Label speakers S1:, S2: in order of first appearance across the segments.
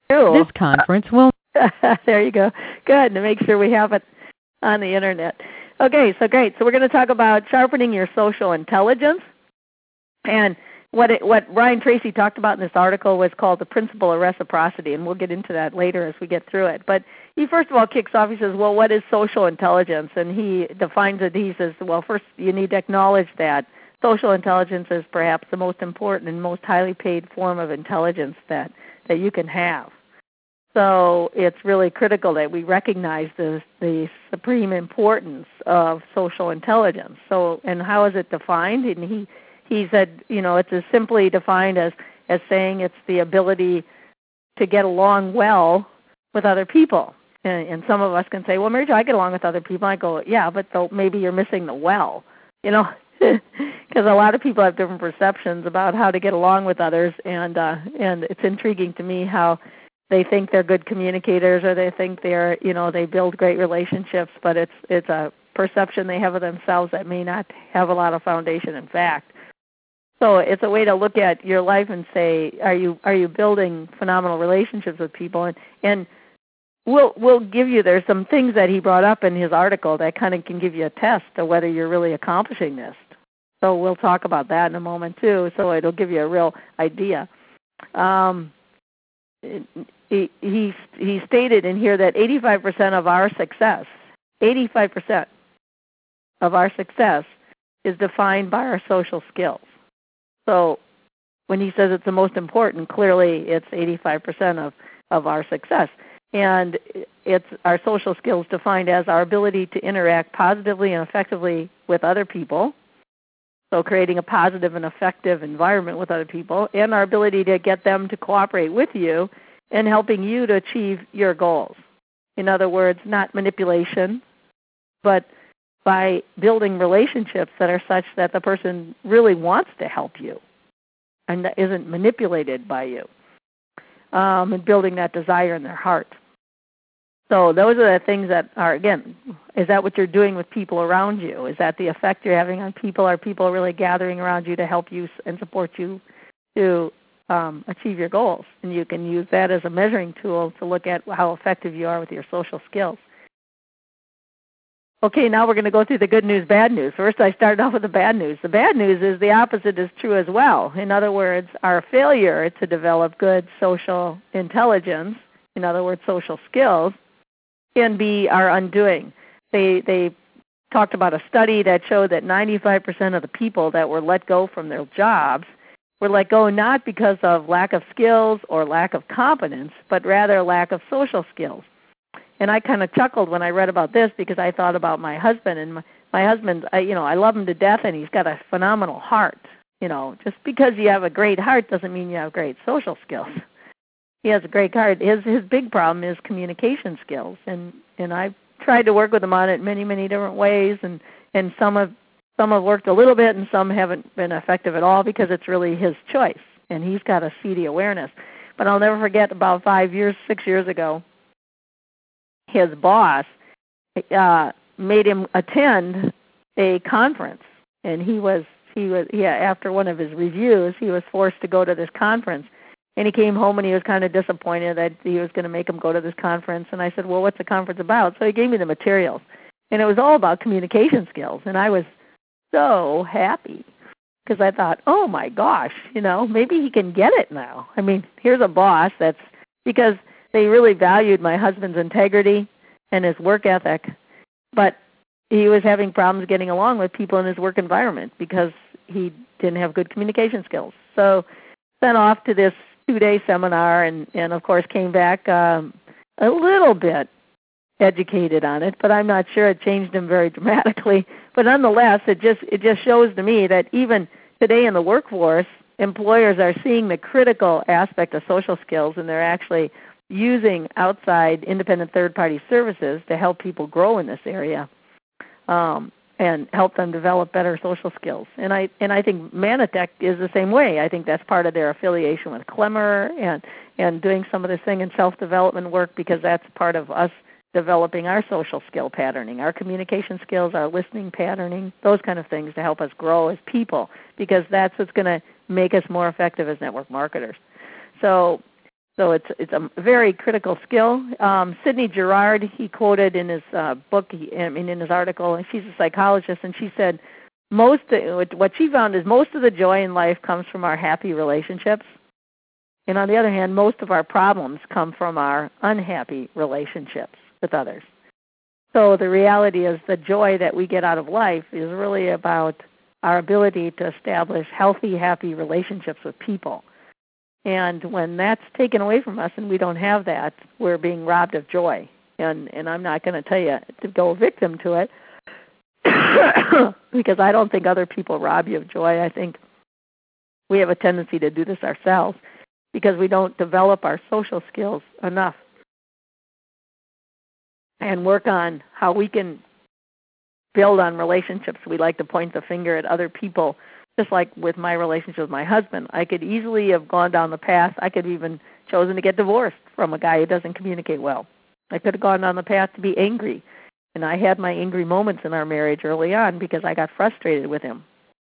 S1: This conference will.
S2: There you go. Good, to make sure we have it on the internet. Okay, so great. So we're going to talk about sharpening your social intelligence. And what Brian Tracy talked about in this article was called the principle of reciprocity, and we'll get into that later as we get through it. But he first of all kicks off, he says, well, what is social intelligence? And he defines it, he says, well, first you need to acknowledge that social intelligence is perhaps the most important and most highly paid form of intelligence that you can have. So it's really critical that we recognize the supreme importance of social intelligence. So, and how is it defined? And he said, it's as simply defined as saying it's the ability to get along well with other people. And some of us can say, well, Mary Jo, I get along with other people. I go, yeah, but maybe you're missing the well, because a lot of people have different perceptions about how to get along with others, and it's intriguing to me how they think they're good communicators, or they think they build great relationships, but it's a perception they have of themselves that may not have a lot of foundation in fact. So it's a way to look at your life and say, are you building phenomenal relationships with people? And we'll give you, there's some things that he brought up in his article that kind of can give you a test of whether you're really accomplishing this. So we'll talk about that in a moment too, so it'll give you a real idea. He stated in here that 85% of our success, 85% of our success is defined by our social skills. So when he says it's the most important, clearly it's 85% of our success. And it's our social skills defined as our ability to interact positively and effectively with other people, so creating a positive and effective environment with other people, and our ability to get them to cooperate with you and helping you to achieve your goals. In other words, not manipulation, but by building relationships that are such that the person really wants to help you and isn't manipulated by you, and building that desire in their heart. So those are the things that are, again, is that what you're doing with people around you? Is that the effect you're having on people? Are people really gathering around you to help you and support you to achieve your goals? And you can use that as a measuring tool to look at how effective you are with your social skills. Okay, now we're going to go through the good news, bad news. First, I started off with the bad news. The bad news is the opposite is true as well. In other words, our failure to develop good social intelligence, in other words, social skills, can be our undoing. They talked about a study that showed that 95% of the people that were let go from their jobs were let go not because of lack of skills or lack of competence, but rather lack of social skills. And I kind of chuckled when I read about this because I thought about my husband. And my husband, I love him to death, and he's got a phenomenal heart. Just because you have a great heart doesn't mean you have great social skills. He has a great heart. His big problem is communication skills, and I've tried to work with him on it many, many different ways, and some have worked a little bit, and some haven't been effective at all because it's really his choice, and he's got a seedy awareness. But I'll never forget about 6 years ago, his boss made him attend a conference, and he was after one of his reviews, he was forced to go to this conference. And he came home and he was kind of disappointed that he was going to make him go to this conference. And I said, well, what's the conference about? So he gave me the materials. And it was all about communication skills. And I was so happy because I thought, oh, my gosh, maybe he can get it now. I mean, here's a boss because they really valued my husband's integrity and his work ethic. But he was having problems getting along with people in his work environment because he didn't have good communication skills. So sent off to this 2-day seminar and of course came back a little bit educated on it, but I'm not sure it changed him very dramatically. But nonetheless, it just shows to me that even today in the workforce, employers are seeing the critical aspect of social skills, and they're actually using outside independent third-party services to help people grow in this area. And help them develop better social skills. And I think Manatech is the same way. I think that's part of their affiliation with Clemmer and doing some of this thing in self-development work because that's part of us developing our social skill patterning, our communication skills, our listening patterning, those kind of things to help us grow as people because that's what's going to make us more effective as network marketers. So So it's a very critical skill. Sidney Girard, he quoted in his book, in his article, and she's a psychologist, and she said what she found is most of the joy in life comes from our happy relationships. And on the other hand, most of our problems come from our unhappy relationships with others. So the reality is the joy that we get out of life is really about our ability to establish healthy, happy relationships with people. And when that's taken away from us and we don't have that, we're being robbed of joy. And I'm not going to tell you to go victim to it because I don't think other people rob you of joy. I think we have a tendency to do this ourselves because we don't develop our social skills enough and work on how we can build on relationships. We like to point the finger at other people. Just like with my relationship with my husband, I could easily have gone down the path. I could have even chosen to get divorced from a guy who doesn't communicate well. I could have gone down the path to be angry. And I had my angry moments in our marriage early on because I got frustrated with him.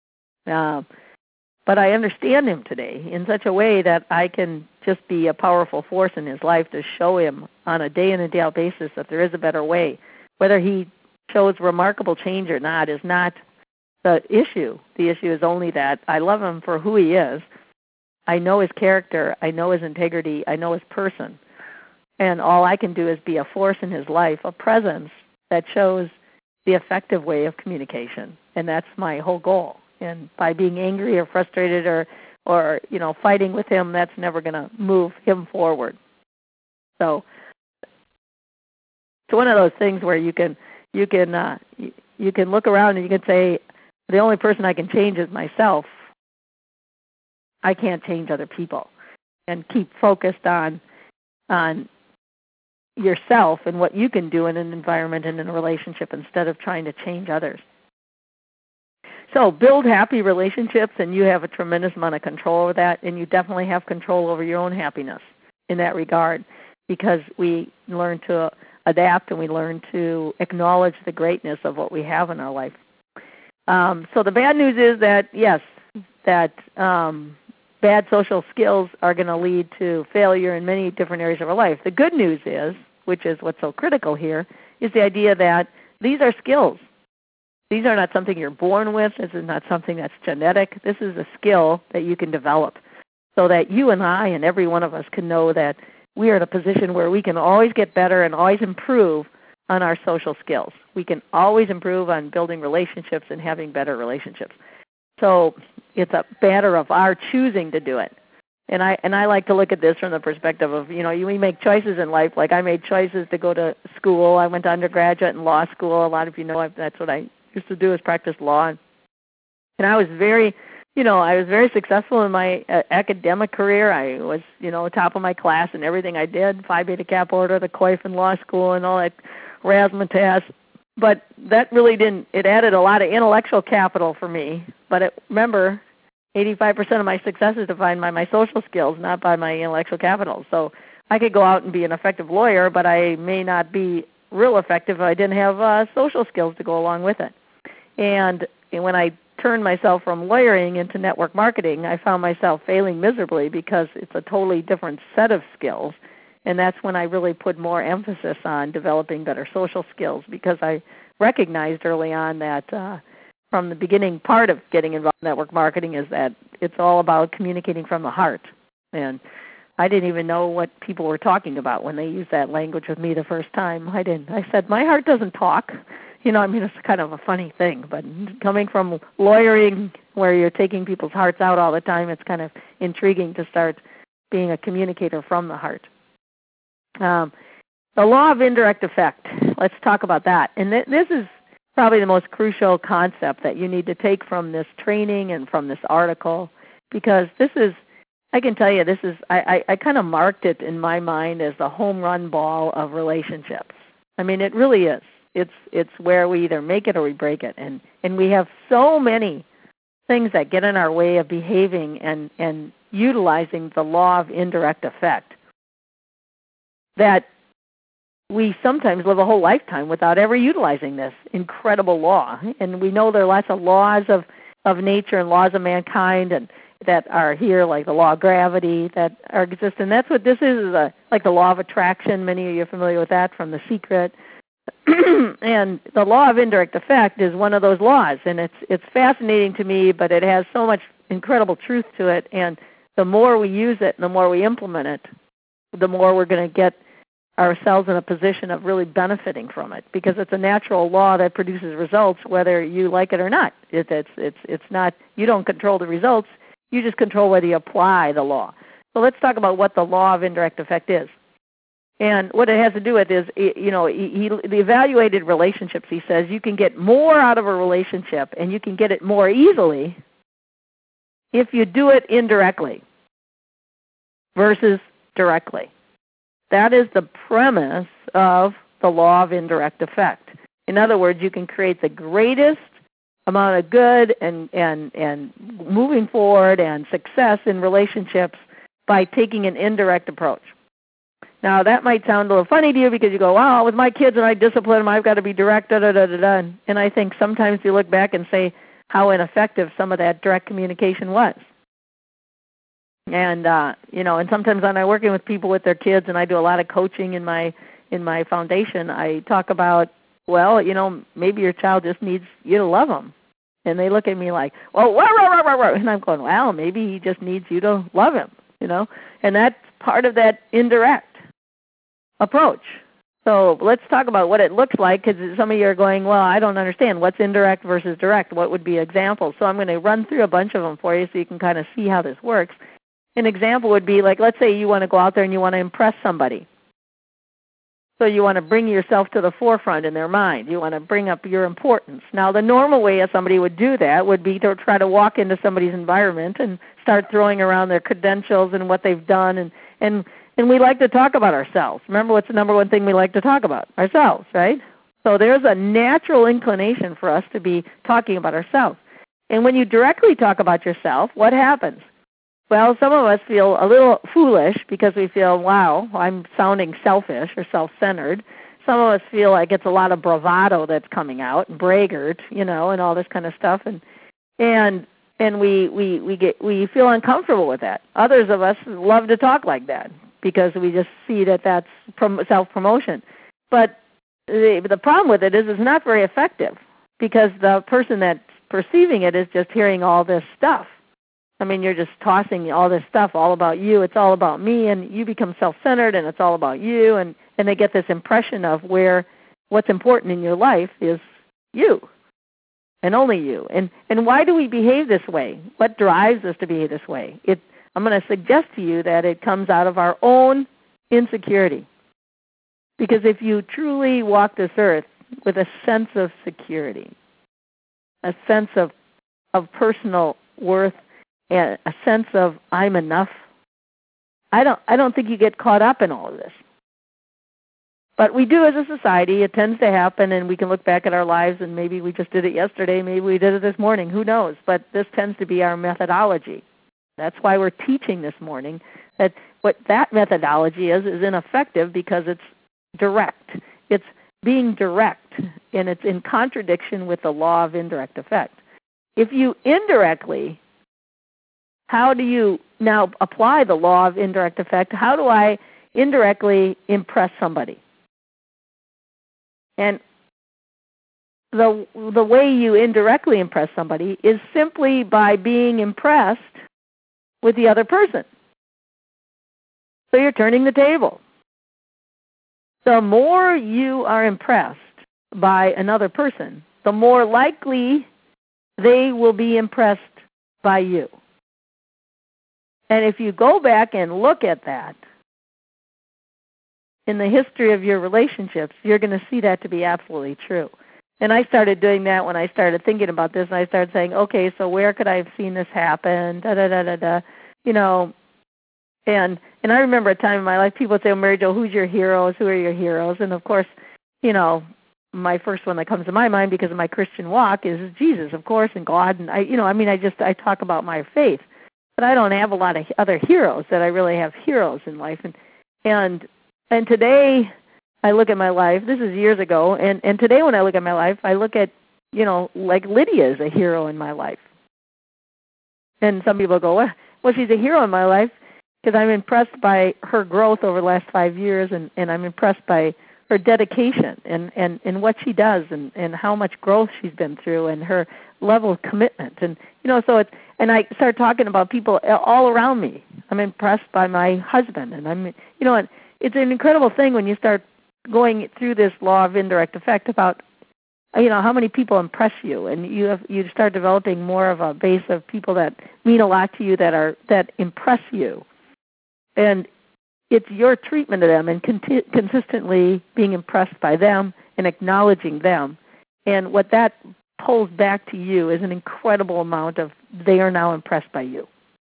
S2: But I understand him today in such a way that I can just be a powerful force in his life to show him on a day-in and day-out basis that there is a better way. Whether he shows remarkable change or not is not the issue. The issue is only that I love him for who he is. I know his character. I know his integrity. I know his person. And all I can do is be a force in his life, a presence that shows the effective way of communication. And that's my whole goal. And by being angry or frustrated or fighting with him, that's never going to move him forward. So it's one of those things where you can look around and you can say, the only person I can change is myself. I can't change other people. And keep focused on yourself and what you can do in an environment and in a relationship instead of trying to change others. So build happy relationships, and you have a tremendous amount of control over that, and you definitely have control over your own happiness in that regard because we learn to adapt and we learn to acknowledge the greatness of what we have in our life. So the bad news is that, yes, that bad social skills are going to lead to failure in many different areas of our life. The good news is, which is what's so critical here, is the idea that these are skills. These are not something you're born with. This is not something that's genetic. This is a skill that you can develop so that you and I and every one of us can know that we are in a position where we can always get better and always improve on our social skills. We can always improve on building relationships and having better relationships. So it's a matter of our choosing to do it. And I like to look at this from the perspective of, we make choices in life. Like I made choices to go to school. I went to undergraduate and law school. A lot of you know that's what I used to do is practice law. And I was very successful in my academic career. I was, top of my class in everything I did, Phi Beta Kappa Order, the Coifin Law School, and all that razzmatazz. But that really it added a lot of intellectual capital for me. But remember, 85% of my success is defined by my social skills, not by my intellectual capital. So I could go out and be an effective lawyer, but I may not be real effective if I didn't have social skills to go along with it. And when I turned myself from lawyering into network marketing, I found myself failing miserably because it's a totally different set of skills. And that's when I really put more emphasis on developing better social skills because I recognized early on that from the beginning part of getting involved in network marketing is that it's all about communicating from the heart. And I didn't even know what people were talking about when they used that language with me the first time. I didn't. I said, my heart doesn't talk. It's kind of a funny thing. But coming from lawyering where you're taking people's hearts out all the time, it's kind of intriguing to start being a communicator from the heart. The law of indirect effect. Let's talk about that. And this is probably the most crucial concept that you need to take from this training and from this article because this is, I can tell you, this is, I kind of marked it in my mind as the home run ball of relationships. I mean, it really is. It's where we either make it or we break it. And we have so many things that get in our way of behaving and utilizing the law of indirect effect that we sometimes live a whole lifetime without ever utilizing this incredible law. And we know there are lots of laws of nature and laws of mankind, and that are here, like the law of gravity that are exist. And that's what this is like the law of attraction. Many of you are familiar with that from The Secret. And the law of indirect effect is one of those laws, and it's fascinating to me, but it has so much incredible truth to it. And the more we use it and the more we implement it, the more we're going to get ourselves in a position of really benefiting from it, because it's a natural law that produces results whether you like it or not. It's not, you don't control the results, you just control whether you apply the law. So let's talk about what the law of indirect effect is. And what it has to do with is, the evaluated relationships, he says, you can get more out of a relationship and you can get it more easily if you do it indirectly versus directly. That is the premise of the law of indirect effect. In other words, you can create the greatest amount of good and moving forward and success in relationships by taking an indirect approach. Now, that might sound a little funny to you because you go, wow, with my kids and I discipline them, I've got to be direct, da-da-da-da-da. And I think sometimes you look back and say how ineffective some of that direct communication was. And, and sometimes when I'm working with people with their kids, and I do a lot of coaching in my foundation, I talk about, well, maybe your child just needs you to love them. And they look at me like, well, rah, rah, rah, rah, rah. And I'm going, well, maybe he just needs you to love him, And that's part of that indirect approach. So let's talk about what it looks like, because some of you are going, well, I don't understand. What's indirect versus direct? What would be examples? So I'm going to run through a bunch of them for you so you can kind of see how this works. An example would be, like, let's say you want to go out there and you want to impress somebody. So you want to bring yourself to the forefront in their mind. You want to bring up your importance. Now, the normal way somebody would do that would be to try to walk into somebody's environment and start throwing around their credentials and what they've done. And we like to talk about ourselves. Remember, what's the number one thing we like to talk about? Ourselves, right? So there's a natural inclination for us to be talking about ourselves. And when you directly talk about yourself, what happens? Well, some of us feel a little foolish because we feel, wow, I'm sounding selfish or self-centered. Some of us feel like it's a lot of bravado that's coming out, braggart, and all this kind of stuff. And we feel uncomfortable with that. Others of us love to talk like that because we just see that that's self-promotion. But the problem with it is it's not very effective, because the person that's perceiving it is just hearing all this stuff. I mean, you're just tossing all this stuff all about you. It's all about me, and you become self-centered, and it's all about you. And they get this impression of where what's important in your life is you and only you. And why do we behave this way? What drives us to behave this way? I'm going to suggest to you that it comes out of our own insecurity. Because if you truly walk this earth with a sense of security, a sense of personal worth, and a sense of I'm enough, I don't think you get caught up in all of this. But we do as a society. It tends to happen, and we can look back at our lives, and maybe we just did it yesterday, maybe we did it this morning, who knows? But this tends to be our methodology. That's why we're teaching this morning that what that methodology is ineffective, because it's direct. It's being direct, and it's in contradiction with the law of indirect effect. If you indirectly, how do you now apply the law of indirect effect? How do I indirectly impress somebody? And the way you indirectly impress somebody is simply by being impressed with the other person. So you're turning the table. The more you are impressed by another person, the more likely they will be impressed by you. And if you go back and look at that in the history of your relationships, you're going to see that to be absolutely true. And I started doing that when I started thinking about this, and I started saying, okay, so where could I have seen this happen? And I remember a time in my life, people would say, oh, Mary Jo, who's your heroes? Who are your heroes? And of course, my first one that comes to my mind because of my Christian walk is Jesus, of course, and God. And I talk about my faith. But I don't have a lot of other heroes that I really have heroes in life. And today I look at my life, this is years ago, and today when I look at my life, I look at, like Lydia is a hero in my life. And some people go, well, she's a hero in my life because I'm impressed by her growth over the last 5 years, and I'm impressed by her dedication and what she does and how much growth she's been through and her level of commitment. And, so it's, and I start talking about people all around me. I'm impressed by my husband, and and it's an incredible thing when you start going through this law of indirect effect about, how many people impress you, and you start developing more of a base of people that mean a lot to you that impress you. And it's your treatment of them and consistently being impressed by them and acknowledging them. And what that pulls back to you is an incredible amount of they are now impressed by you.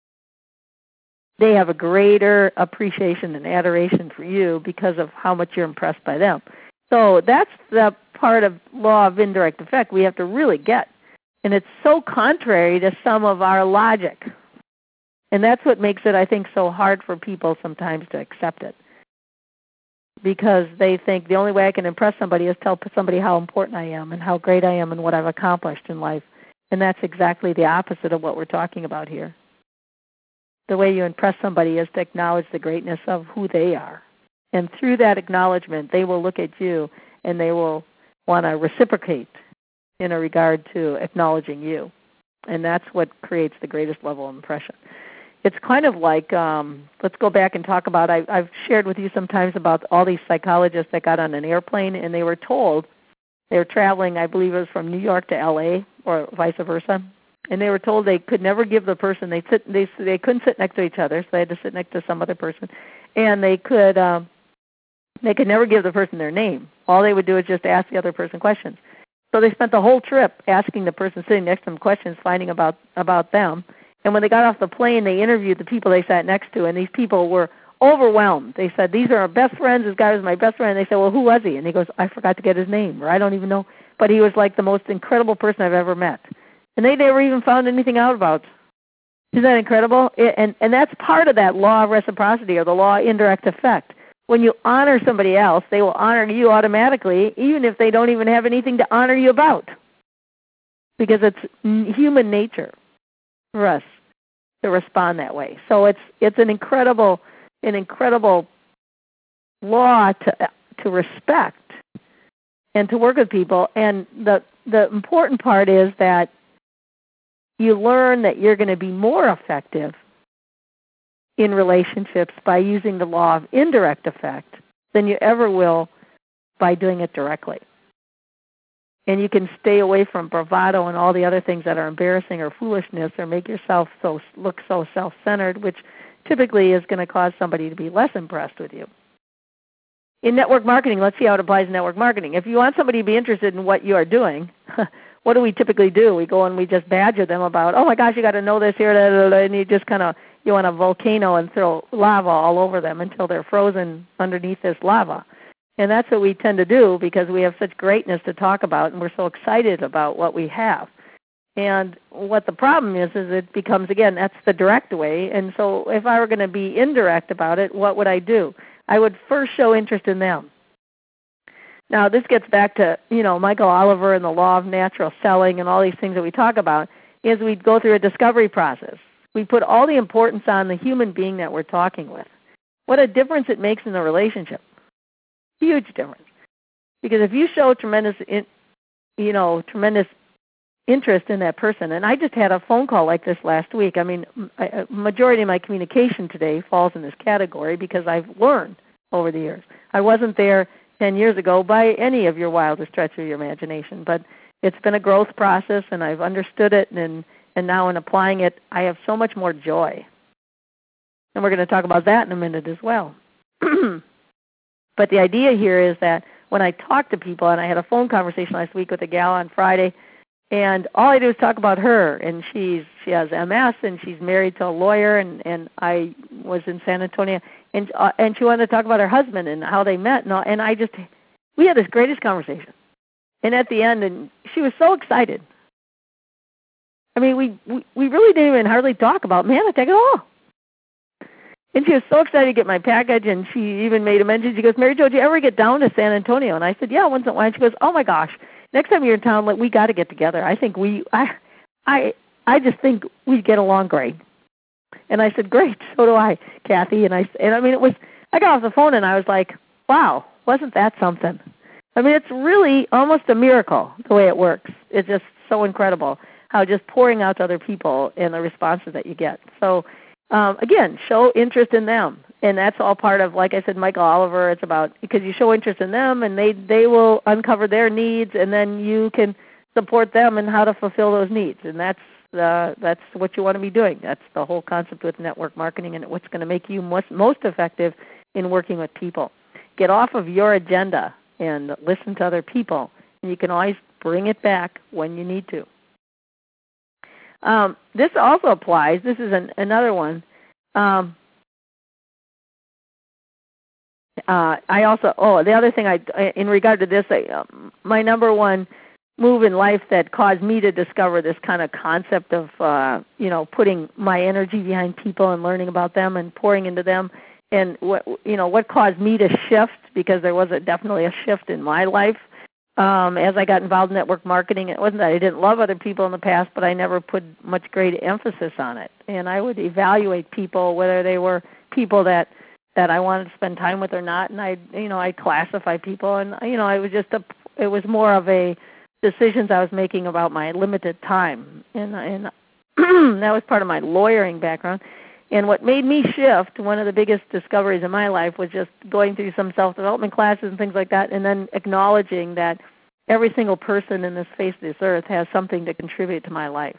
S2: They have a greater appreciation and adoration for you because of how much you're impressed by them. So that's the part of law of indirect effect we have to really get. And it's so contrary to some of our logic. And that's what makes it, I think, so hard for people sometimes to accept it. Because they think the only way I can impress somebody is tell somebody how important I am and how great I am and what I've accomplished in life. And that's exactly the opposite of what we're talking about here. The way you impress somebody is to acknowledge the greatness of who they are. And through that acknowledgement, they will look at you and they will want to reciprocate in a regard to acknowledging you. And that's what creates the greatest level of impression. It's kind of like, let's go back and talk about, I've shared with you sometimes about all these psychologists that got on an airplane and they were told, they were traveling, I believe it was from New York to L.A. or vice versa, and they were told they could never give the person, they couldn't sit next to each other, so they had to sit next to some other person, and they could never give the person their name. All they would do is just ask the other person questions. So they spent the whole trip asking the person sitting next to them questions, finding about them. And when they got off the plane, they interviewed the people they sat next to, and these people were overwhelmed. They said, these are our best friends. This guy was my best friend. And they said, well, who was he? And he goes, I forgot to get his name, or I don't even know. But he was like the most incredible person I've ever met. And they never even found anything out about. Isn't that incredible? And that's part of that law of reciprocity or the law of indirect effect. When you honor somebody else, they will honor you automatically, even if they don't even have anything to honor you about. Because it's human nature for us to respond that way. So it's an incredible law to respect and to work with people. And the important part is that you learn that you're going to be more effective in relationships by using the law of indirect effect than you ever will by doing it directly. And you can stay away from bravado and all the other things that are embarrassing or foolishness or make yourself look so self-centered, which typically is going to cause somebody to be less impressed with you. In network marketing, let's see how it applies in network marketing. If you want somebody to be interested in what you are doing, what do we typically do? We go and we just badger them about, oh my gosh, you got to know this here, and you just you want a volcano and throw lava all over them until they're frozen underneath this lava. And that's what we tend to do because we have such greatness to talk about and we're so excited about what we have. And what the problem is it becomes, again, that's the direct way. And so if I were going to be indirect about it, what would I do? I would first show interest in them. Now, this gets back to, Michael Oliver and the law of natural selling and all these things that we talk about, is we go through a discovery process. We put all the importance on the human being that we're talking with. What a difference it makes in the relationship. Huge difference. Because if you show tremendous interest in that person, and I just had a phone call like this last week. I mean, a majority of my communication today falls in this category because I've learned over the years. I wasn't there 10 years ago by any of your wildest stretch of your imagination, but it's been a growth process, and I've understood it, and now in applying it, I have so much more joy. And we're going to talk about that in a minute as well. But the idea here is that when I talk to people, and I had a phone conversation last week with a gal on Friday, and all I do is talk about her, and she has MS, and she's married to a lawyer, and I was in San Antonio, and she wanted to talk about her husband and how they met, and we had this greatest conversation. And at the end, and she was so excited. I mean, we really didn't even hardly talk about Manatech at all. And she was so excited to get my package, and she even made a mention. She goes, Mary Jo, did you ever get down to San Antonio? And I said, yeah, once in a while. And she goes, oh my gosh, next time you're in town, we got to get together. I think I just think we get along great. And I said, great, so do I, Kathy. And I mean, I got off the phone and I was like, wow, wasn't that something? I mean, it's really almost a miracle the way it works. It's just so incredible how just pouring out to other people and the responses that you get. So, again, show interest in them. And that's all part of, like I said, Michael Oliver, it's about, because you show interest in them and they will uncover their needs, and then you can support them in how to fulfill those needs. And that's what you want to be doing. That's the whole concept with network marketing and what's going to make you most effective in working with people. Get off of your agenda and listen to other people. And you can always bring it back when you need to. This also applies. This is another one. The other thing in regard to this, my number one move in life that caused me to discover this kind of concept of, putting my energy behind people and learning about them and pouring into them, and what caused me to shift, because there was definitely a shift in my life as I got involved in network marketing. It wasn't that I didn't love other people in the past, but I never put much great emphasis on it. And I would evaluate people, whether they were people that I wanted to spend time with or not, and I'd classify people, and it was more of a decisions I was making about my limited time, and that was part of my lawyering background. And what made me shift, one of the biggest discoveries in my life, was just going through some self-development classes and things like that, and then acknowledging that every single person in this face of this earth has something to contribute to my life.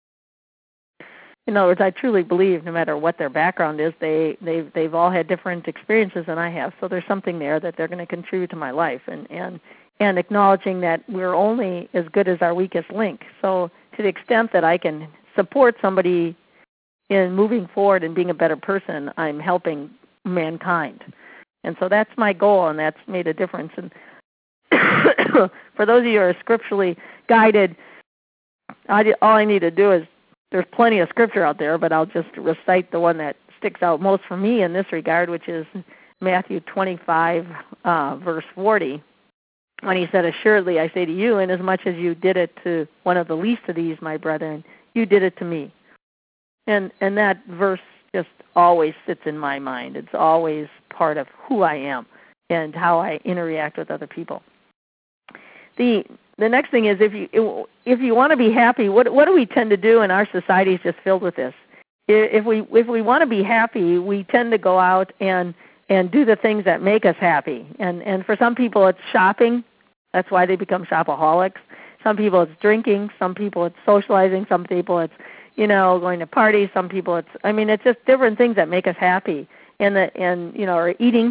S2: In other words, I truly believe no matter what their background is, they've all had different experiences than I have, so there's something there that they're going to contribute to my life, and acknowledging that we're only as good as our weakest link. So to the extent that I can support somebody in moving forward and being a better person, I'm helping mankind. And so that's my goal, and that's made a difference. And for those of you who are scripturally guided, all I need to do is, there's plenty of scripture out there, but I'll just recite the one that sticks out most for me in this regard, which is Matthew 25, verse 40. When he said, assuredly I say to you, inasmuch as you did it to one of the least of these, my brethren, you did it to me. And that verse just always sits in my mind. It's always part of who I am and how I interact with other people. The next thing is, if you want to be happy, what do we tend to do? And our society is just filled with this. If we want to be happy, we tend to go out and do the things that make us happy. And for some people it's shopping. That's why they become shopaholics. Some people it's drinking. Some people it's socializing. Some people it's, going to parties. Some people it's just different things that make us happy. Or eating,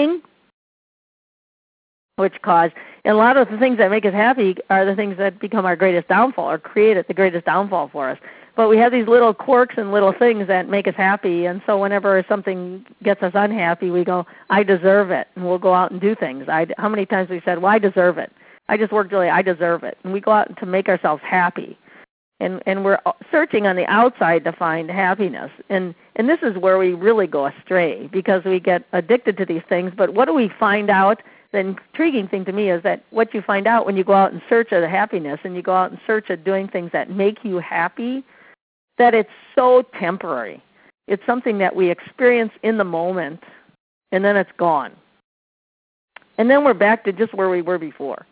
S2: which cause, and a lot of the things that make us happy are the things that become our greatest downfall, or create the greatest downfall for us. But we have these little quirks and little things that make us happy, and so whenever something gets us unhappy, we go, I deserve it, and we'll go out and do things. How many times we said, well, I deserve it. I just worked really, I deserve it. And we go out to make ourselves happy. And we're searching on the outside to find happiness. And this is where we really go astray, because we get addicted to these things. But what do we find out? The intriguing thing to me is that what you find out when you go out in search of the happiness, and you go out in search of doing things that make you happy, that it's so temporary. It's something that we experience in the moment, and then it's gone. And then we're back to just where we were before.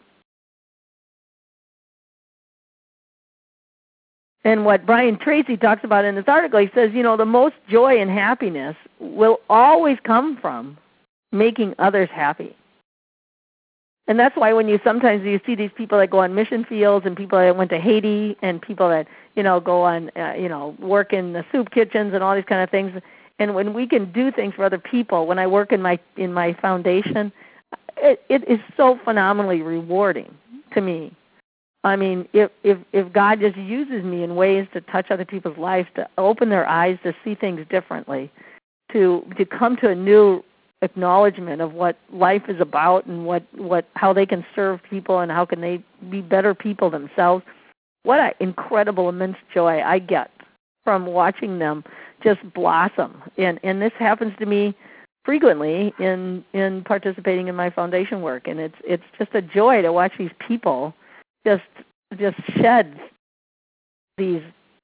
S2: And what Brian Tracy talks about in this article, he says, the most joy and happiness will always come from making others happy. And that's why when sometimes you see these people that go on mission fields, and people that went to Haiti, and people that, go on, work in the soup kitchens and all these kind of things. And when we can do things for other people, when I work in my foundation, it is so phenomenally rewarding to me. I mean, if God just uses me in ways to touch other people's lives, to open their eyes to see things differently, to come to a new acknowledgement of what life is about, and how they can serve people, and how can they be better people themselves, what an incredible, immense joy I get from watching them just blossom. And this happens to me frequently in participating in my foundation work, and it's just a joy to watch these people just shed these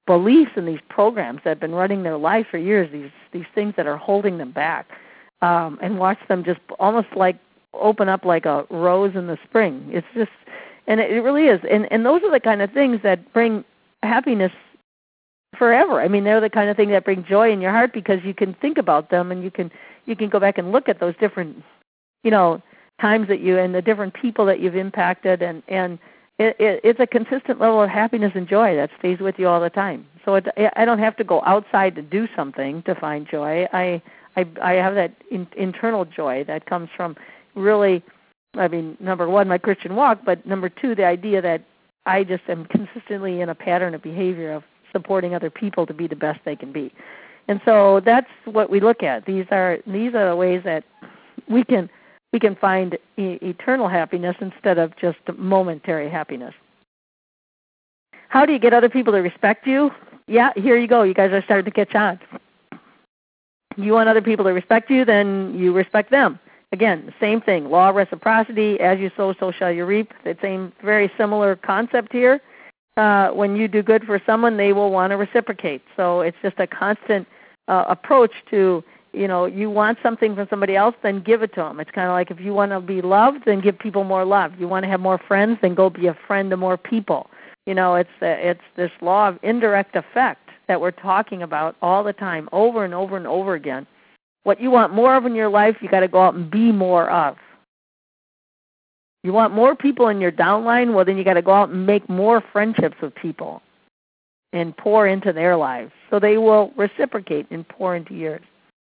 S2: beliefs and these programs that have been running their life for years, these things that are holding them back, and watch them just almost like open up like a rose in the spring. It's just, and it really is. And those are the kind of things that bring happiness forever. I mean, they're the kind of thing that bring joy in your heart because you can think about them and you can go back and look at those different, times that you and the different people that you've impacted, and it's a consistent level of happiness and joy that stays with you all the time. So I don't have to go outside to do something to find joy. I have that internal joy that comes from really, I mean, number one, my Christian walk, but number two, the idea that I just am consistently in a pattern of behavior of supporting other people to be the best they can be. And so that's what we look at. These are the ways that we can find eternal happiness instead of just momentary happiness. How do you get other people to respect you? Yeah, here you go. You guys are starting to catch on. You want other people to respect you, then you respect them. Again, same thing, law of reciprocity, as you sow, so shall you reap. The same, very similar concept here. When you do good for someone, they will want to reciprocate. So it's just a constant approach to, you want something from somebody else, then give it to them. It's kind of like if you want to be loved, then give people more love. You want to have more friends, then go be a friend to more people. It's this law of indirect effect that we're talking about all the time, over and over and over again. What you want more of in your life, you got to go out and be more of. You want more people in your downline, well, then you got to go out and make more friendships with people and pour into their lives so they will reciprocate and pour into yours.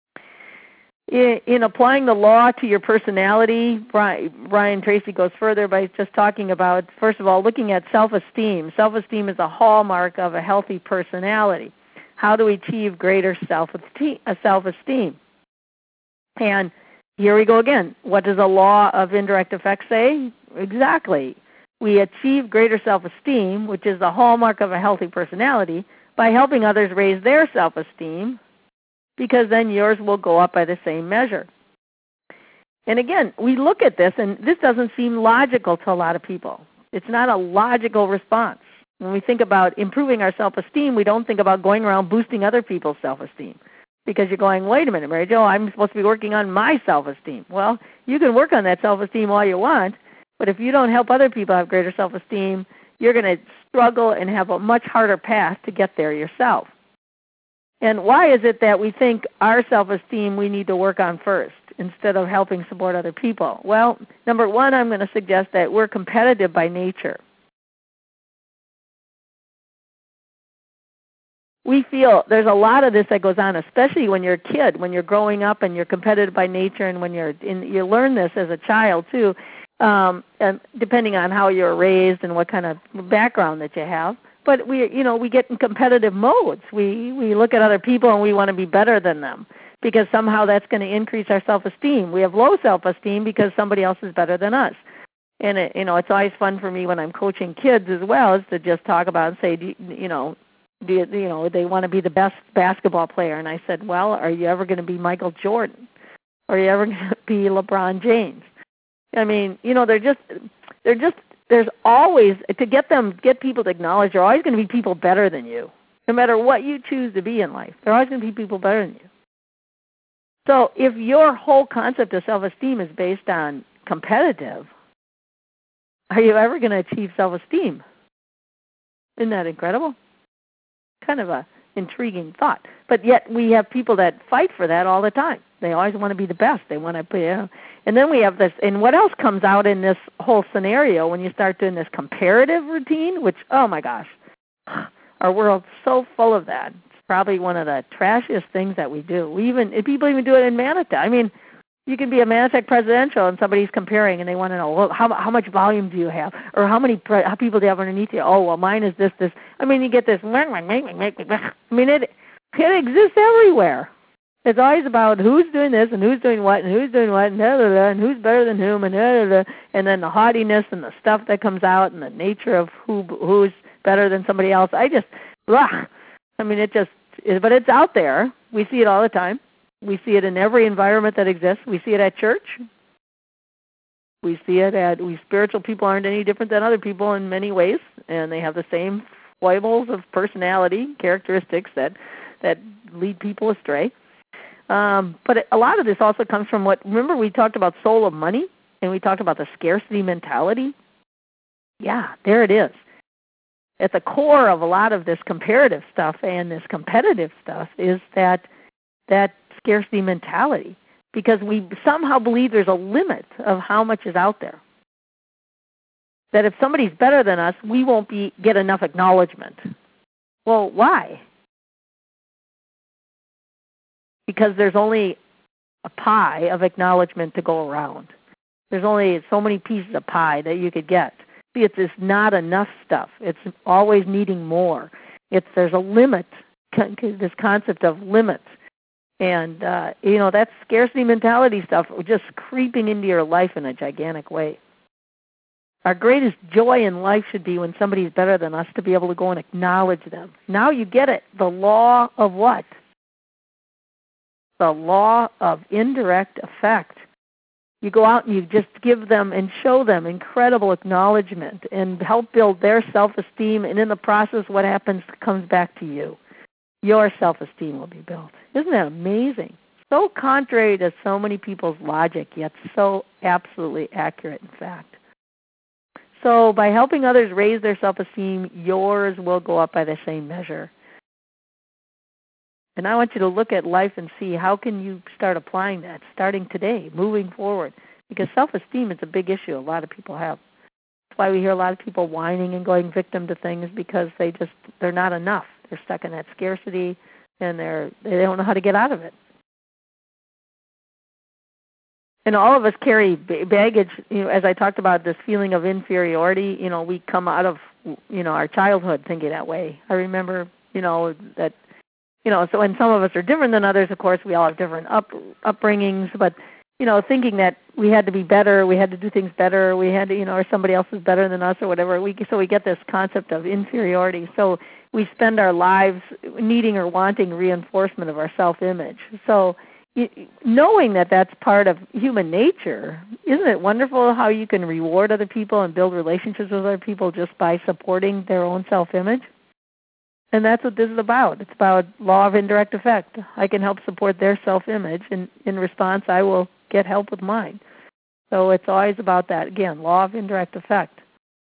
S2: In applying the law to your personality, Brian Tracy goes further by just talking about, first of all, looking at self-esteem. Self-esteem is a hallmark of a healthy personality. How do we achieve greater self-esteem? And here we go again. What does the law of indirect effect say? Exactly. We achieve greater self-esteem, which is the hallmark of a healthy personality, by helping others raise their self-esteem, because then yours will go up by the same measure. And again, we look at this, and this doesn't seem logical to a lot of people. It's not a logical response. When we think about improving our self-esteem, we don't think about going around boosting other people's self-esteem, because you're going, wait a minute, Mary Jo, I'm supposed to be working on my self-esteem. Well, you can work on that self-esteem all you want, but if you don't help other people have greater self-esteem, you're going to struggle and have a much harder path to get there yourself. And why is it that we think our self-esteem we need to work on first instead of helping support other people? Well, number one, I'm going to suggest that we're competitive by nature. We feel there's a lot of this that goes on, especially when you're a kid, when you're growing up and you're competitive by nature, and when you learn this as a child too, and depending on how you're raised and what kind of background that you have. But we get in competitive modes. We look at other people and we want to be better than them because somehow that's going to increase our self-esteem. We have low self-esteem because somebody else is better than us. And it's always fun for me when I'm coaching kids as well, is to just talk about and say, they want to be the best basketball player. And I said, well, are you ever going to be Michael Jordan? Or are you ever going to be LeBron James? I mean, there's always, to get people to acknowledge there are always going to be people better than you. No matter what you choose to be in life, there are always going to be people better than you. So if your whole concept of self-esteem is based on competitive, are you ever going to achieve self-esteem? Isn't that incredible? Kind of a intriguing thought. But yet we have people that fight for that all the time. They always want to be the best. They want to be, and then we have this, and what else comes out in this whole scenario when you start doing this comparative routine, which, oh my gosh, our world's so full of that. It's probably one of the trashiest things that we do. People even do it in Manatech. I mean, you can be a Manatech presidential and somebody's comparing and they want to know, well, how much volume do you have? Or how people do you have underneath you? Oh, well, mine is this. I mean, you get this. I mean, it exists everywhere. It's always about who's doing this and who's doing what and who's doing what and who's better than whom and then the haughtiness and the stuff that comes out and the nature of who's better than somebody else. But it's out there. We see it all the time. We see it in every environment that exists. We see it at church. We see it spiritual people aren't any different than other people in many ways, and they have the same foibles of personality, characteristics that lead people astray. But a lot of this also comes from remember we talked about soul of money, and we talked about the scarcity mentality? Yeah, there it is. At the core of a lot of this comparative stuff and this competitive stuff is that scarcity mentality, because we somehow believe there's a limit of how much is out there. That if somebody's better than us, we won't get enough acknowledgement. Well, why? Because there's only a pie of acknowledgement to go around. There's only so many pieces of pie that you could get. See, it's this not enough stuff. It's always needing more. There's a limit, this concept of limits. And, that scarcity mentality stuff just creeping into your life in a gigantic way. Our greatest joy in life should be when somebody's better than us to be able to go and acknowledge them. Now you get it. The law of what? The law of indirect effect. You go out and you just give them and show them incredible acknowledgement and help build their self-esteem, and in the process what happens comes back to you. Your self-esteem will be built. Isn't that amazing? So contrary to so many people's logic, yet so absolutely accurate in fact. So by helping others raise their self-esteem, yours will go up by the same measure. And I want you to look at life and see how can you start applying that, starting today, moving forward. Because self-esteem is a big issue a lot of people have. That's why we hear a lot of people whining and going victim to things, because they're not enough. They're stuck in that scarcity, and they don't know how to get out of it. And all of us carry baggage, as I talked about this feeling of inferiority. We come out of, our childhood thinking that way. I remember, that, so and some of us are different than others. Of course, we all have different upbringings, but, thinking that we had to be better, we had to do things better, we had to, or somebody else is better than us or whatever. So we get this concept of inferiority. So we spend our lives needing or wanting reinforcement of our self-image. So knowing that that's part of human nature, isn't it wonderful how you can reward other people and build relationships with other people just by supporting their own self-image? And that's what this is about. It's about law of indirect effect. I can help support their self-image, and in response I will get help with mine. So it's always about that. Again, law of indirect effect.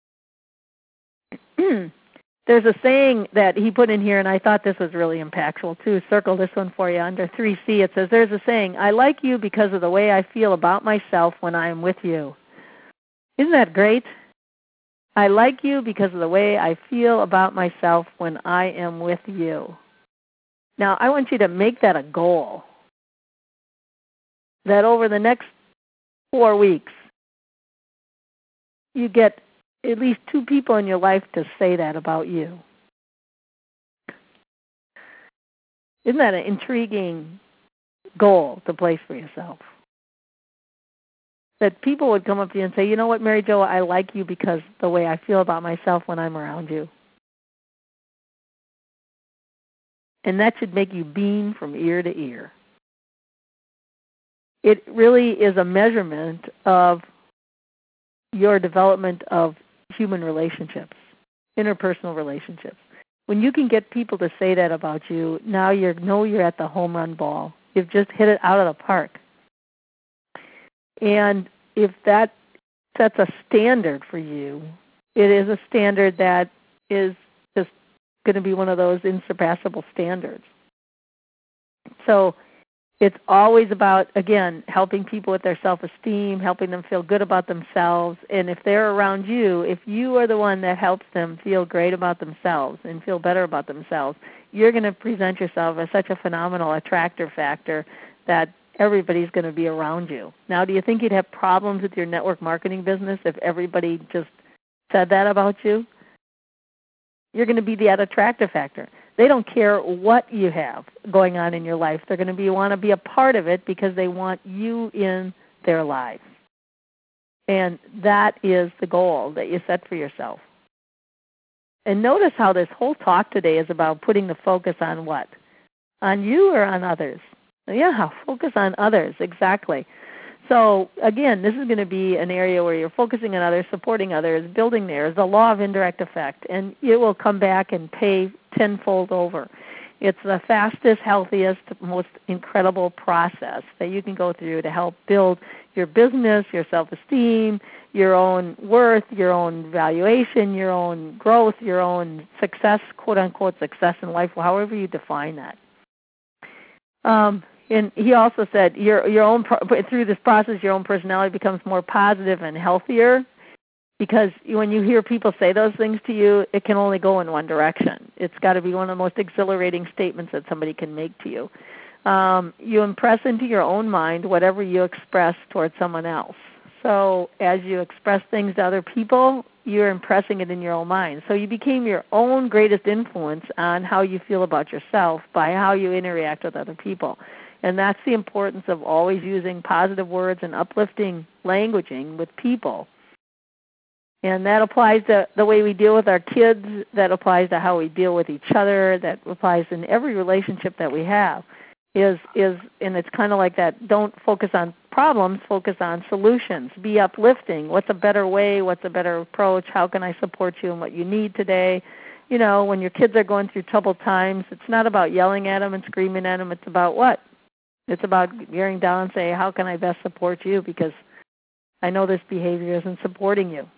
S2: There's a saying that he put in here, and I thought this was really impactful too. Circle this one for you under 3C. It says, there's a saying, I like you because of the way I feel about myself when I am with you. Isn't that great? I like you because of the way I feel about myself when I am with you. Now, I want you to make that a goal, that over the next 4 weeks, you get at least 2 people in your life to say that about you. Isn't that an intriguing goal to place for yourself? That people would come up to you and say, you know what, Mary Jo, I like you because the way I feel about myself when I'm around you. And that should make you beam from ear to ear. It really is a measurement of your development of human relationships, interpersonal relationships. When you can get people to say that about you, now you're at the home run ball. You've just hit it out of the park. And if that sets a standard for you, it is a standard that is just going to be one of those insurpassable standards. So it's always about, again, helping people with their self-esteem, helping them feel good about themselves. And if they're around you, if you are the one that helps them feel great about themselves and feel better about themselves, you're going to present yourself as such a phenomenal attractor factor that everybody's going to be around you. Now, do you think you'd have problems with your network marketing business if everybody just said that about you? You're going to be that attractor factor. They don't care what you have going on in your life. They're going to want to be a part of it because they want you in their lives. And that is the goal that you set for yourself. And notice how this whole talk today is about putting the focus on what? On you or on others? Yeah, focus on others, exactly. So again, this is going to be an area where you're focusing on others, supporting others, building theirs, the law of indirect effect, and it will come back and pay tenfold over. It's the fastest, healthiest, most incredible process that you can go through to help build your business, your self-esteem, your own worth, your own valuation, your own growth, your own success, quote-unquote success in life, however you define that. And he also said through this process, your own personality becomes more positive and healthier, because when you hear people say those things to you, it can only go in one direction. It's got to be one of the most exhilarating statements that somebody can make to you. You impress into your own mind whatever you express towards someone else. So as you express things to other people, you're impressing it in your own mind. So you became your own greatest influence on how you feel about yourself by how you interact with other people. And that's the importance of always using positive words and uplifting languaging with people. And that applies to the way we deal with our kids. That applies to how we deal with each other. That applies in every relationship that we have. And it's kind of like that. Don't focus on problems. Focus on solutions. Be uplifting. What's a better way? What's a better approach? How can I support you in what you need today? You know, when your kids are going through troubled times, it's not about yelling at them and screaming at them. It's about what? It's about gearing down and saying, how can I best support you? Because I know this behavior isn't supporting you,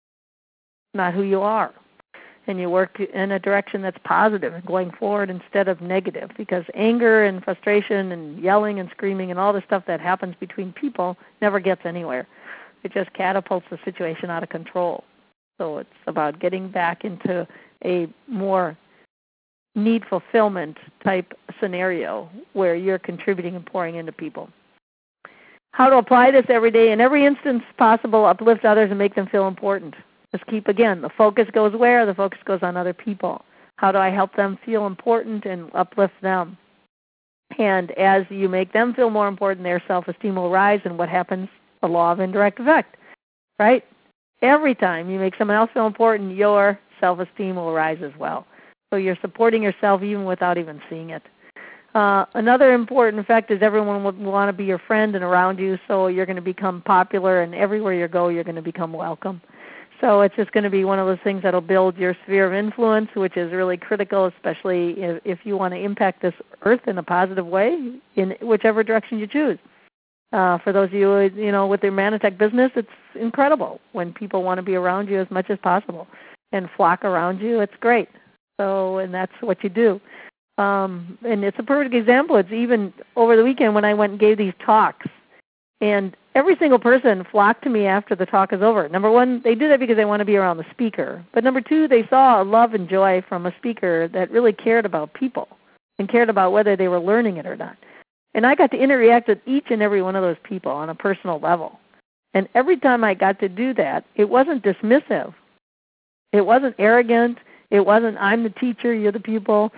S2: not who you are. And you work in a direction that's positive and going forward instead of negative, because anger and frustration and yelling and screaming and all the stuff that happens between people never gets anywhere. It just catapults the situation out of control. So it's about getting back into a more need fulfillment type scenario where you're contributing and pouring into people. How to apply this every day in every instance possible, uplift others and make them feel important. Just keep, again, the focus goes where? The focus goes on other people. How do I help them feel important and uplift them? And as you make them feel more important, their self-esteem will rise, and what happens? The law of indirect effect, right? Every time you make someone else feel important, your self-esteem will rise as well. So you're supporting yourself even without even seeing it. Another important effect is everyone will want to be your friend and around you, so you're going to become popular, and everywhere you go, you're going to become welcome. So it's just going to be one of those things that will build your sphere of influence, which is really critical, especially if you want to impact this earth in a positive way in whichever direction you choose. For those of you, with the Manatech business, it's incredible when people want to be around you as much as possible and flock around you. It's great. So, and that's what you do. And it's a perfect example. It's even over the weekend when I went and gave these talks, and every single person flocked to me after the talk is over. Number one, they do that because they want to be around the speaker. But number two, they saw a love and joy from a speaker that really cared about people and cared about whether they were learning it or not. And I got to interact with each and every one of those people on a personal level. And every time I got to do that, it wasn't dismissive. It wasn't arrogant. It wasn't, I'm the teacher, you're the pupil.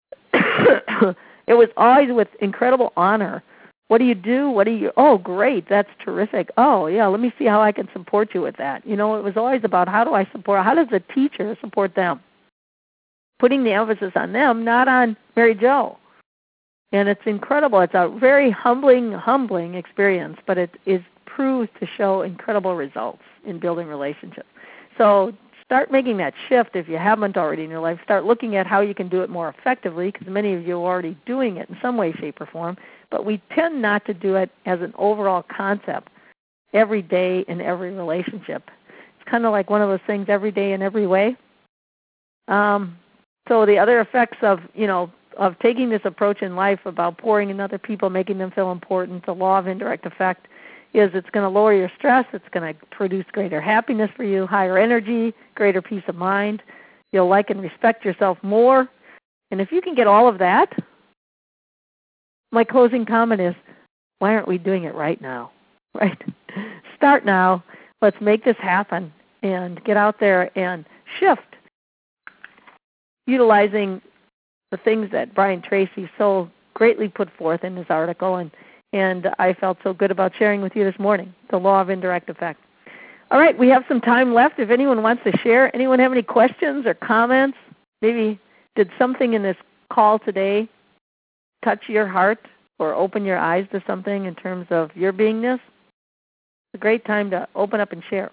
S2: It was always with incredible honor. What do you do? Oh, great, that's terrific. Oh, yeah, let me see how I can support you with that. It was always about how does the teacher support them? Putting the emphasis on them, not on Mary Jo. And it's incredible. It's a very humbling experience, but it is proved to show incredible results in building relationships. So start making that shift if you haven't already in your life. Start looking at how you can do it more effectively, because many of you are already doing it in some way, shape, or form. But we tend not to do it as an overall concept every day in every relationship. It's kind of like one of those things every day in every way. So the other effects of taking this approach in life about pouring in other people, making them feel important, the law of indirect effect, is it's going to lower your stress. It's going to produce greater happiness for you, higher energy, greater peace of mind. You'll like and respect yourself more. And if you can get all of that, my closing comment is, why aren't we doing it right now? Right? Start now. Let's make this happen and get out there and shift, utilizing the things that Brian Tracy so greatly put forth in his article, and I felt so good about sharing with you this morning, the law of indirect effect. All right, we have some time left. If anyone wants to share, anyone have any questions or comments? Maybe did something in this call today touch your heart or open your eyes to something in terms of your beingness? a great time to open up and share.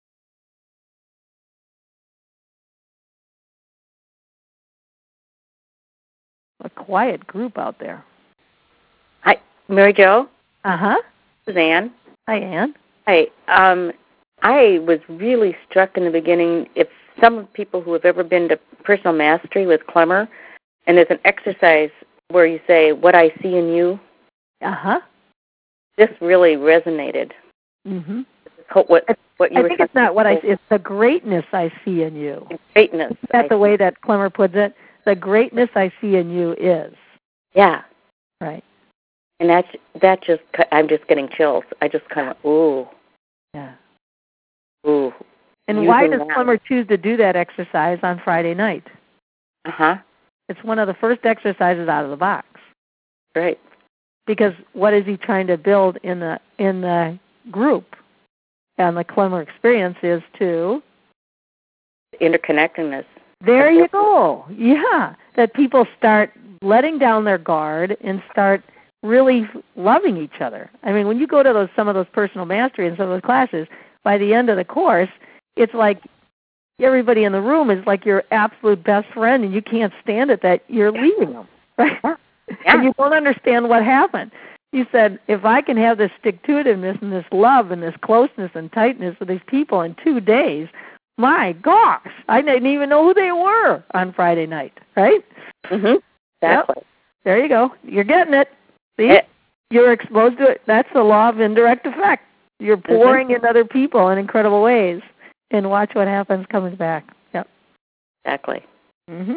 S2: A quiet group out there.
S1: Hi, Mary Jo.
S2: Uh-huh.
S1: This is Ann.
S2: Hi, Ann.
S1: Hi. I was really struck in the beginning, if some people who have ever been to Personal Mastery with Clemmer, and there's an exercise where you say, what I see in you.
S2: Uh-huh.
S1: This really resonated.
S2: Mm-hmm.
S1: What you
S2: I
S1: were
S2: think it's not what I see, it's the greatness I see in you.
S1: Greatness.
S2: That's the way that Clemmer puts it. The greatness I see in you is.
S1: Yeah.
S2: Right.
S1: And that just, I'm just getting chills. I just kind of, ooh.
S2: Yeah.
S1: Ooh.
S2: And why does Clemmer choose to do that exercise on Friday night?
S1: Uh-huh.
S2: It's one of the first exercises out of the box.
S1: Right.
S2: Because what is he trying to build in the group? And the Clemmer experience is to
S1: interconnectedness.
S2: There you go. Yeah. That people start letting down their guard and start really loving each other. I mean, when you go to some of those Personal Mastery and some of those classes, by the end of the course, it's like everybody in the room is like your absolute best friend, and you can't stand it that you're leaving them, right? Yeah. And you don't understand what happened. You said, if I can have this stick-to-itiveness and this love and this closeness and tightness with these people in 2 days, my gosh, I didn't even know who they were on Friday night, right?
S1: Mm-hmm. Exactly.
S2: Yep. There you go. You're getting it. See? You're exposed to it. That's the law of indirect effect. You're pouring in other people in incredible ways, and watch what happens coming back. Yep.
S1: Exactly.
S2: Mm-hmm.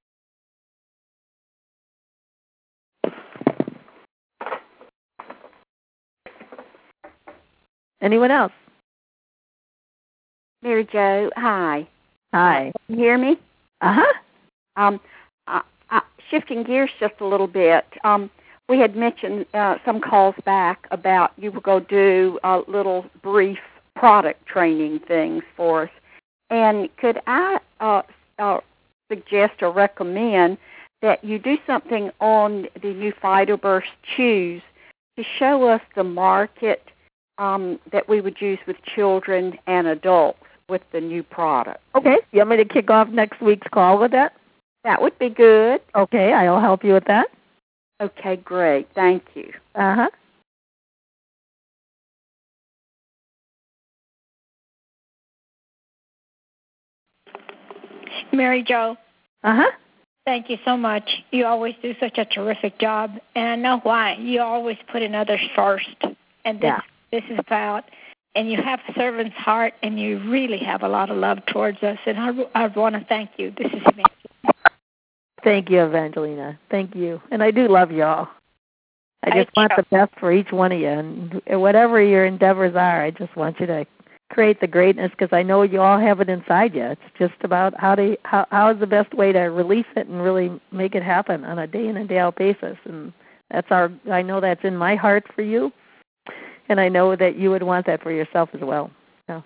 S2: Anyone else?
S3: Mary Jo, hi.
S2: Hi.
S3: Can you hear me?
S2: Uh-huh.
S3: Shifting gears just a little bit. We had mentioned some calls back about you were going to do little brief product training things for us. And could I suggest or recommend that you do something on the new PhytoBurst Chews to show us the market that we would use with children and adults with the new product?
S2: Okay. You want me to kick off next week's call with that?
S3: That would be good.
S2: Okay, I'll help you with that.
S3: Okay, great. Thank you.
S2: Uh-huh.
S4: Mary Jo.
S2: Uh-huh.
S4: Thank you so much. You always do such a terrific job, and I know why. You always put in others first, and this is about, and you have a servant's heart, and you really have a lot of love towards us, and I want to thank you. This is Evangelina.
S2: Thank you, Evangelina. Thank you. And I do love y'all. I just want the best for each one of you, and whatever your endeavors are, I just want you to create the greatness, because I know you all have it inside you. It's just about how is the best way to release it and really make it happen on a day in and day out basis. And I know that's in my heart for you, and I know that you would want that for yourself as well. So.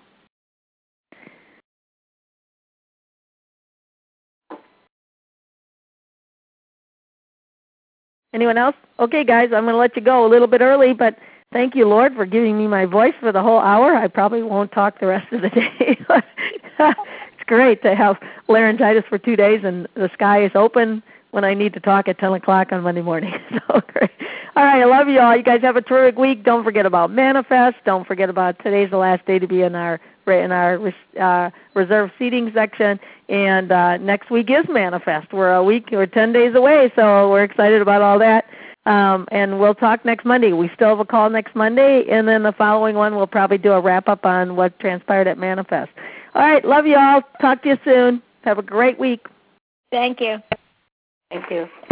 S2: Anyone else? Okay, guys, I'm going to let you go a little bit early, but thank you, Lord, for giving me my voice for the whole hour. I probably won't talk the rest of the day. It's great to have laryngitis for 2 days, and the sky is open when I need to talk at 10 o'clock on Monday morning. So great. All right, I love you all. You guys have a terrific week. Don't forget about Manifest. Don't forget about today's the last day to be in our reserve seating section. And next week is Manifest. We're 10 days away, so we're excited about all that. And we'll talk next Monday. We still have a call next Monday, and then the following one we'll probably do a wrap-up on what transpired at Manifest. All right, love you all. Talk to you soon. Have a great week.
S4: Thank you.
S1: Thank you.